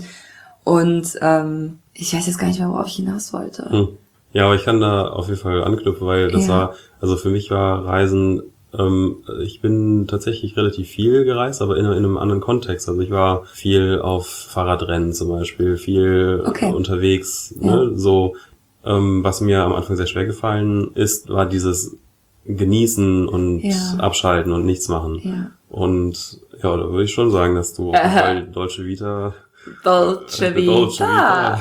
und ähm, ich weiß jetzt gar nicht mehr, worauf ich hinaus wollte. Hm. Ja, aber ich kann da auf jeden Fall anknüpfen, weil das ja. war, also für mich war Reisen, ähm, ich bin tatsächlich relativ viel gereist, aber in, in einem anderen Kontext. Also ich war viel auf Fahrradrennen zum Beispiel, viel okay. unterwegs, ja. ne, so, ähm, was mir am Anfang sehr schwer gefallen ist, war dieses Genießen und ja. Abschalten und nichts machen. Ja. Und ja, da würde ich schon sagen, dass du auf jeden Fall Deutsche Vita Dolce Vita, Dolce Vita.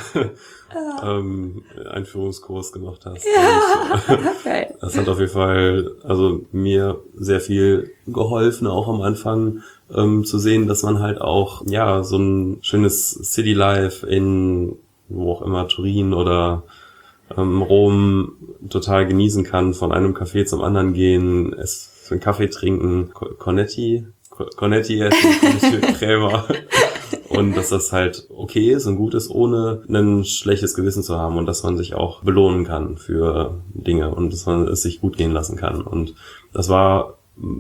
ähm, Einführungskurs gemacht hast. Ja, okay. Das hat auf jeden Fall, also mir sehr viel geholfen, auch am Anfang ähm, zu sehen, dass man halt auch, ja, so ein schönes City Life in, wo auch immer, Turin oder ähm, Rom total genießen kann, von einem Café zum anderen gehen, es einen Kaffee trinken, Cornetti, Cornetti essen, Krämer. Und dass das halt okay ist und gut ist, ohne ein schlechtes Gewissen zu haben und dass man sich auch belohnen kann für Dinge und dass man es sich gut gehen lassen kann. Und das war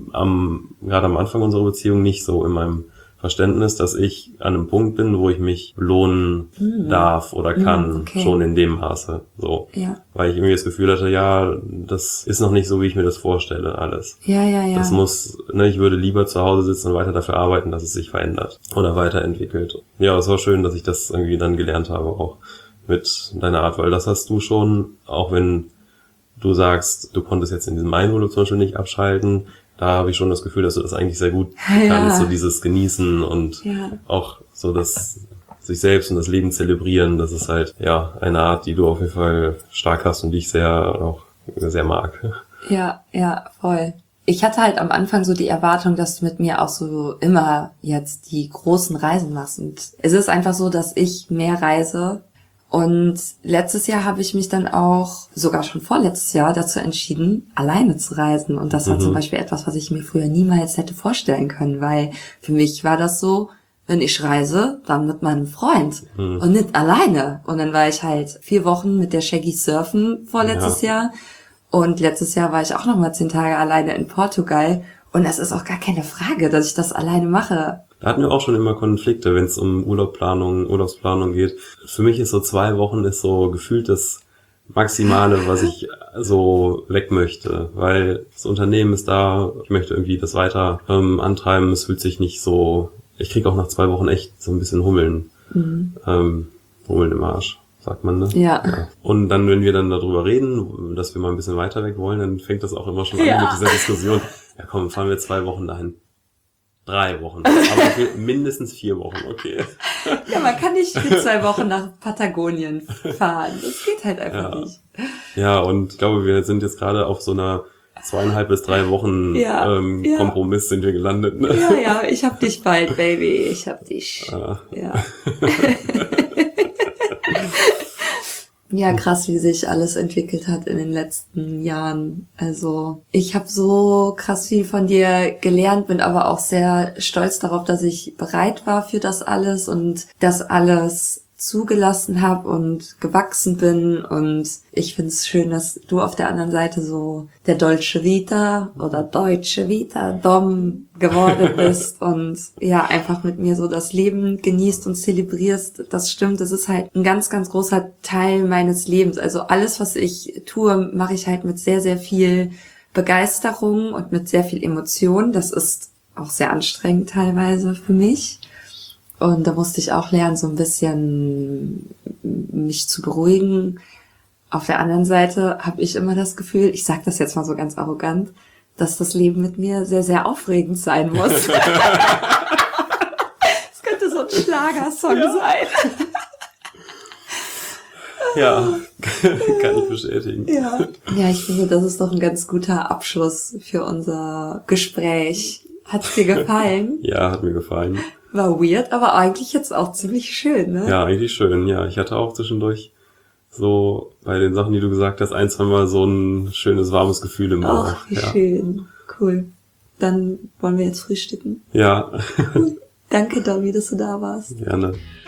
am, gerade am Anfang unserer Beziehung nicht so in meinem Verständnis, dass ich an einem Punkt bin, wo ich mich belohnen hm. darf oder kann, hm, okay. schon in dem Maße, so. Ja. Weil ich irgendwie das Gefühl hatte, ja, das ist noch nicht so, wie ich mir das vorstelle, alles. Ja, ja, ja. Das muss, ne, ich würde lieber zu Hause sitzen und weiter dafür arbeiten, dass es sich verändert oder weiterentwickelt. Ja, es war schön, dass ich das irgendwie dann gelernt habe, auch mit deiner Art, weil das hast du schon, auch wenn du sagst, du konntest jetzt in diesem Einurlaub zum Beispiel nicht abschalten, da habe ich schon das Gefühl, dass du das eigentlich sehr gut ja. kannst, so dieses Genießen und ja. auch so das sich selbst und das Leben zelebrieren. Das ist halt, ja, eine Art, die du auf jeden Fall stark hast und die ich sehr, auch sehr mag. Ja, ja, voll. Ich hatte halt am Anfang so die Erwartung, dass du mit mir auch so immer jetzt die großen Reisen machst. Und es ist einfach so, dass ich mehr reise. Und letztes Jahr habe ich mich dann auch, sogar schon vorletztes Jahr, dazu entschieden, alleine zu reisen. Und das war mhm. zum Beispiel etwas, was ich mir früher niemals hätte vorstellen können, weil für mich war das so, wenn ich reise, dann mit meinem Freund mhm. und nicht alleine. Und dann war ich halt vier Wochen mit der Shaggy surfen vorletztes ja. Jahr. Und letztes Jahr war ich auch noch mal zehn Tage alleine in Portugal. Und das ist auch gar keine Frage, dass ich das alleine mache. Da hatten wir auch schon immer Konflikte, wenn es um Urlaubsplanung, Urlaubsplanung geht. Für mich ist so zwei Wochen ist so gefühlt das Maximale, was ich so weg möchte, weil das Unternehmen ist da, ich möchte irgendwie das weiter ähm, antreiben, es fühlt sich nicht so, ich krieg auch nach zwei Wochen echt so ein bisschen Hummeln, mhm. ähm, Hummeln im Arsch, sagt man, ne? Ja. ja. Und dann, wenn wir dann darüber reden, dass wir mal ein bisschen weiter weg wollen, dann fängt das auch immer schon an ja. mit dieser Diskussion. Ja komm, fahren wir zwei Wochen dahin. Drei Wochen. Aber mindestens vier Wochen, okay. Ja, man kann nicht für zwei Wochen nach Patagonien fahren. Das geht halt einfach ja. nicht. Ja, und ich glaube, wir sind jetzt gerade auf so einer zweieinhalb bis drei Wochen ja, ähm, ja. Kompromiss sind wir gelandet. Ne? Ja, ja, ich hab dich bald, Baby. Ich hab dich. Ah. Ja. Ja, krass, wie sich alles entwickelt hat in den letzten Jahren. Also ich habe so krass viel von dir gelernt, bin aber auch sehr stolz darauf, dass ich bereit war für das alles und das alles zugelassen habe und gewachsen bin. Und ich finde es schön, dass du auf der anderen Seite so der Dolce Vita oder Deutsche Vita Dom geworden bist und ja, einfach mit mir so das Leben genießt und zelebrierst. Das stimmt, das ist halt ein ganz, ganz großer Teil meines Lebens. Also alles, was ich tue, mache ich halt mit sehr, sehr viel Begeisterung und mit sehr viel Emotion. Das ist auch sehr anstrengend teilweise für mich. Und da musste ich auch lernen, so ein bisschen mich zu beruhigen. Auf der anderen Seite habe ich immer das Gefühl, ich sage das jetzt mal so ganz arrogant, dass das Leben mit mir sehr, sehr aufregend sein muss. Es könnte so ein Schlagersong ja. sein. Ja, kann ich bestätigen. Ja. ja, ich finde, das ist doch ein ganz guter Abschluss für unser Gespräch. Hat's dir gefallen? Ja, hat mir gefallen. War weird, aber eigentlich jetzt auch ziemlich schön, ne? Ja, eigentlich schön, ja. Ich hatte auch zwischendurch so bei den Sachen, die du gesagt hast, ein, zwei Mal so ein schönes, warmes Gefühl im Bauch. Ach, wie ja. schön. Cool. Dann wollen wir jetzt frühstücken. Ja. Danke, Domi, dass du da warst. Gerne.